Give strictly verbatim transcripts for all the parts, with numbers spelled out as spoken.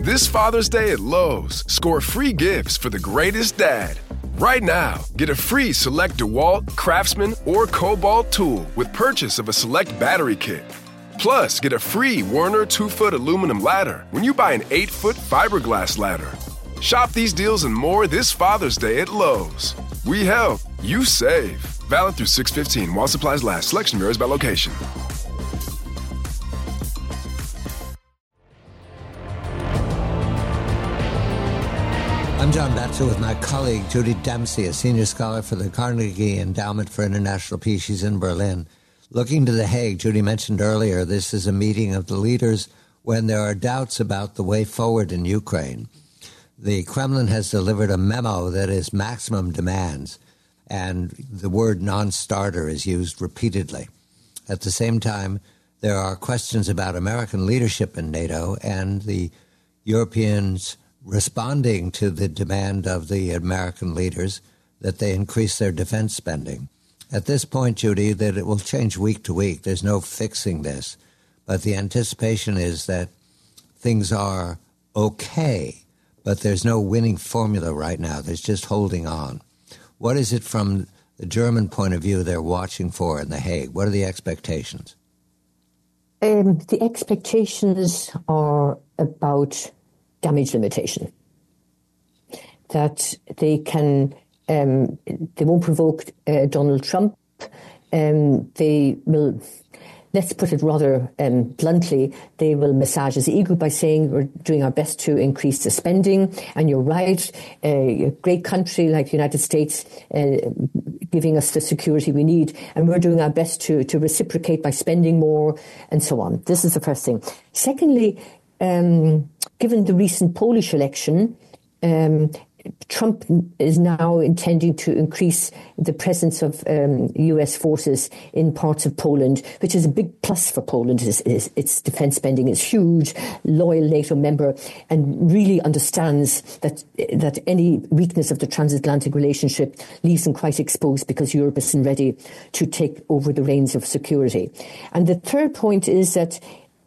This Father's Day at Lowe's, score free gifts for the greatest dad. Right now, get a free select DeWalt, Craftsman, or Cobalt tool with purchase of a select battery kit. Plus, get a free Werner two-foot aluminum ladder when you buy an eight-foot fiberglass ladder. Shop these deals and more this Father's Day at Lowe's. We help, you save. Valid through six fifteen while supplies last. Selection varies by location. I'm John Batchelor with my colleague Judy Dempsey, a senior scholar for the Carnegie Endowment for International Peace. She's in Berlin. Looking to The Hague, Judy mentioned earlier, this is a meeting of the leaders when there are doubts about the way forward in Ukraine. The Kremlin has delivered a memo that is maximum demands, and the word non-starter is used repeatedly. At the same time, there are questions about American leadership in NATO and the Europeans responding to the demand of the American leaders that they increase their defense spending. At this point, Judy, that it will change week to week. There's no fixing this. But the anticipation is that things are okay, but there's no winning formula right now. There's just holding on. What is it from the German point of view they're watching for in The Hague? What are the expectations? Um, the expectations are about damage limitation. That they can, um, they won't provoke uh, Donald Trump. Um, they will, let's put it rather um, bluntly, they will massage his ego by saying we're doing our best to increase the spending. And you're right, uh, a great country like the United States uh, giving us the security we need, and we're doing our best to, to reciprocate by spending more and so on. This is the first thing. Secondly, um, given the recent Polish election, um, Trump is now intending to increase the presence of um, U S forces in parts of Poland, which is a big plus for Poland. It's, it's, its defence spending is huge, loyal NATO member, and really understands that that any weakness of the transatlantic relationship leaves them quite exposed because Europe isn't ready to take over the reins of security. And the third point is that,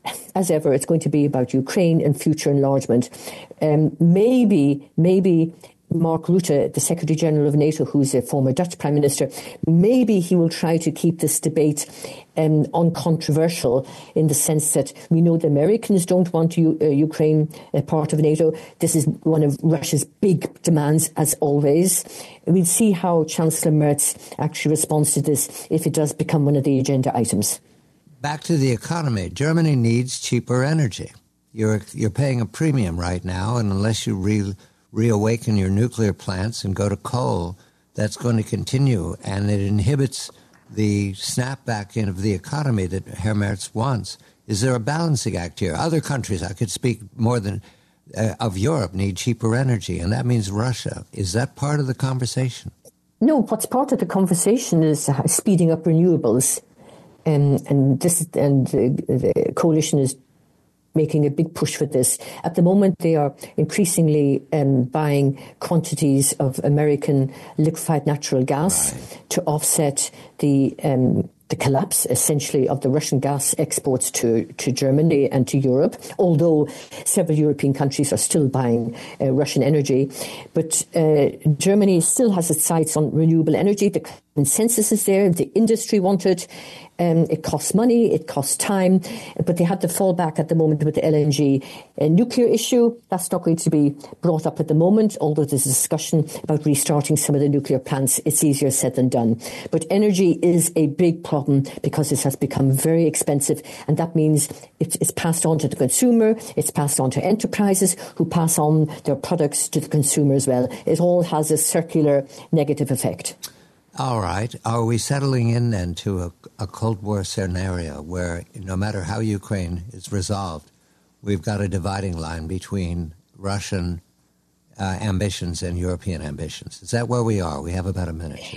as ever, it's going to be about Ukraine and future enlargement. Um, maybe, maybe Mark Rutte, the Secretary General of NATO, who's a former Dutch Prime Minister, maybe he will try to keep this debate um, uncontroversial in the sense that we know the Americans don't want U- uh, Ukraine a part of NATO. This is one of Russia's big demands, as always. We'll see how Chancellor Merz actually responds to this if it does become one of the agenda items. Back to the economy. Germany needs cheaper energy. You're you're paying a premium right now, and unless you re, reawaken your nuclear plants and go to coal, that's going to continue, and it inhibits the snapback in of the economy that Herr Merz wants. Is there a balancing act here? Other countries, I could speak more than uh, of Europe, need cheaper energy, and that means Russia. Is that part of the conversation? No, what's part of the conversation is uh, speeding up renewables. Um, and this and the, the coalition is making a big push for this. At the moment, they are increasingly um, buying quantities of American liquefied natural gas right. to offset the um, the collapse, essentially, of the Russian gas exports to, to Germany and to Europe, although several European countries are still buying uh, Russian energy. But uh, Germany still has its sights on renewable energy. The consensus is there. The industry want it. Um, it costs money, it costs time, but they have to fall back at the moment with the L N G. A nuclear issue, that's not going to be brought up at the moment, although there's a discussion about restarting some of the nuclear plants. It's easier said than done. But energy is a big problem because it has become very expensive, and that means it's, it's passed on to the consumer, it's passed on to enterprises who pass on their products to the consumer as well. It all has a circular negative effect. All right. Are we settling in then to a, a Cold War scenario where no matter how Ukraine is resolved, we've got a dividing line between Russian uh, ambitions and European ambitions? Is that where we are? We have about a minute, Judy.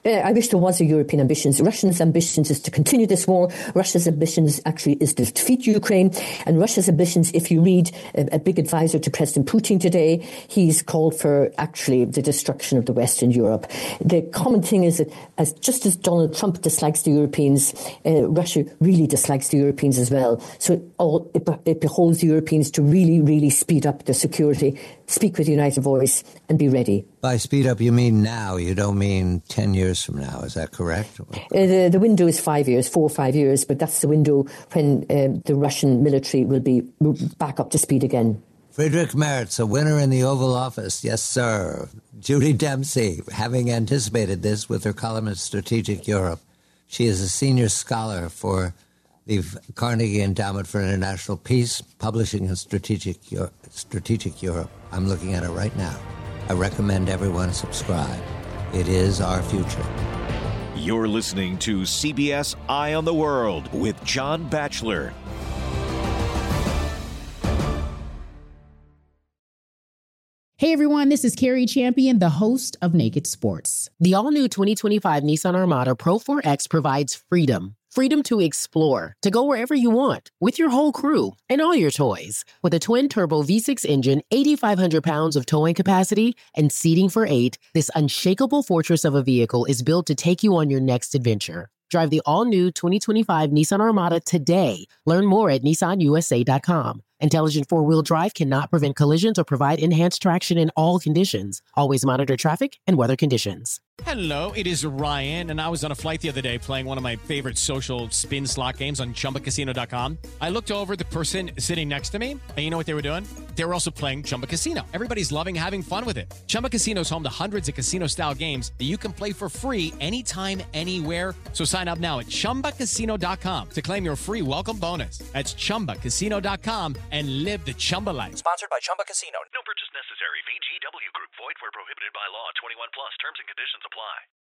Uh, I wish there was a European ambitions. Russia's ambitions is to continue this war. Russia's ambitions actually is to defeat Ukraine. And Russia's ambitions, if you read a, a big advisor to President Putin today, he's called for actually the destruction of the Western Europe. The common thing is that as just as Donald Trump dislikes the Europeans, uh, Russia really dislikes the Europeans as well. So it, all, it, it beholds the Europeans to really, really speed up their security, speak with a united voice, and be ready. By speed up, you mean now. You don't mean ten years from now. Is that correct? Uh, the, the window is five years, four or five years, but that's the window when uh, the Russian military will be back up to speed again. Friedrich Merz, a winner in the Oval Office. Yes, sir. Judy Dempsey, having anticipated this with her column in Strategic Europe. She is a senior scholar for the Carnegie Endowment for International Peace, publishing in Strategic, Euro- Strategic Europe. I'm looking at it right now. I recommend everyone subscribe. It is our future. You're listening to C B S Eye on the World with John Batchelor. Hey everyone, this is Carrie Champion, the host of Naked Sports. The all-new twenty twenty-five Nissan Armada Pro four X provides freedom. Freedom to explore, to go wherever you want, with your whole crew and all your toys. With a twin-turbo V six engine, eighty-five hundred pounds of towing capacity, and seating for eight, this unshakable fortress of a vehicle is built to take you on your next adventure. Drive the all-new twenty twenty-five Nissan Armada today. Learn more at Nissan U S A dot com. Intelligent four-wheel drive cannot prevent collisions or provide enhanced traction in all conditions. Always monitor traffic and weather conditions. Hello, it is Ryan, and I was on a flight the other day playing one of my favorite social spin slot games on Chumba Casino dot com. I looked over at the person sitting next to me, and you know what they were doing? They were also playing Chumba Casino. Everybody's loving having fun with it. Chumba Casino is home to hundreds of casino-style games that you can play for free anytime, anywhere. So sign up now at Chumba Casino dot com to claim your free welcome bonus. That's Chumba Casino dot com and live the Chumba life. Sponsored by Chumba Casino. No purchase necessary. V G W Group. Void where prohibited by law. twenty-one plus. Terms and conditions apply.